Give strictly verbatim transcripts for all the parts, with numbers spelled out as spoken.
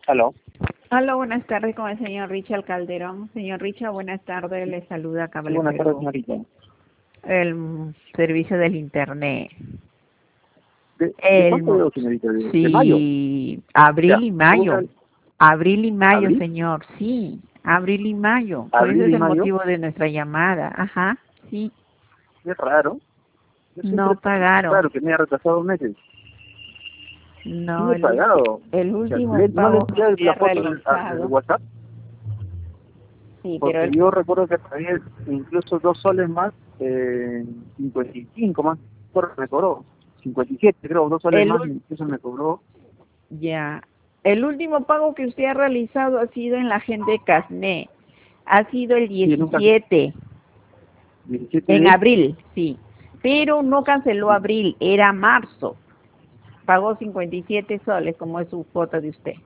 Aló. Hola, buenas tardes con el señor Richard Calderón. Señor Richard, buenas tardes. Le saluda Cable Buenas Perú, tardes, señorita. el mm, servicio del Internet. ¿De, de El, cuánto mo- veo, señorita? ¿De, de mayo? sí, abril Ya. y mayo. ¿Abril? Abril y mayo, ¿Abril? señor. Sí, abril y mayo. Por eso ¿Abril es y el mayo? motivo de nuestra llamada. Ajá, sí. Es raro. Yo siempre No pagaron. claro que me ha retrasado meses. Sí No, me he el, ulti- pagado. el O sea, último le- no le pago que envié se ha la foto al, al realizado. WhatsApp, Sí, pero porque el, yo recuerdo que pagué incluso dos soles más, eh, cincuenta y cinco más, por me cobró. cincuenta y siete creo, dos soles el, más, ul- incluso me cobró. Ya. El último pago que usted ha realizado ha sido en la agente Casné. Ha sido el Sí, nunca, diecisiete, diecisiete en de... abril, sí. Pero no canceló abril, era marzo. Pagó cincuenta y siete soles, como es su cuota de usted.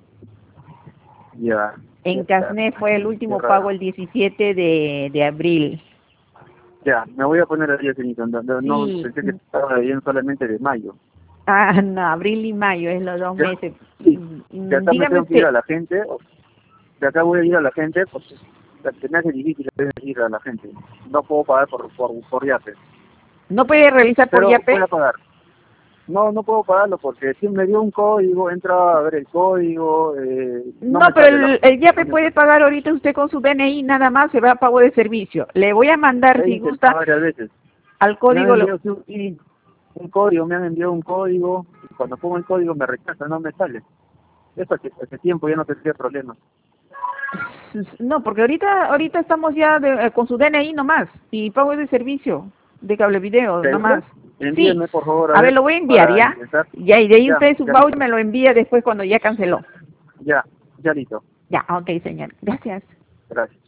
Ya, En ya, Casné fue el qué último raro. pago el diecisiete de, de abril. Ya, me voy a poner al día, señorita. No, no, no, Sí. pensé que estaba bien solamente de mayo. Ah, no, abril y mayo es los dos Ya, meses. sí. De Mm, acá me Dígame tengo que ir usted, a la gente. De acá voy a ir a la gente porque se me hace difícil ir a la gente. No puedo pagar por, por, por Yape. ¿no puede realizar por Pero voy Yape? a pagar. No, no puedo pagarlo porque si me dio un código, entra a ver el código, eh, no No, me pero sale la el, el Yape confirmación. puede pagar ahorita usted con su D N I, nada más se va a pago de servicio. Le voy a mandar, He si intentado gusta, varias veces. al Me han código. Lo, enviado sí, un, sí, un código, me han enviado un código. Y cuando pongo el código me rechaza, no me sale. Eso hace, hace tiempo ya no tendría problemas. no, porque ahorita ahorita estamos ya de- eh, con su D N I nomás y pago de servicio de cable video ¿Seguro? nomás. Sí, Envíenme por favor a a ver, ver lo voy a enviar para ya. intentar. Ya, y de ahí Ya, usted su ya voucher listo. me lo envía después cuando ya canceló. Ya, ya listo. Ya, ok, señor. Gracias. Gracias.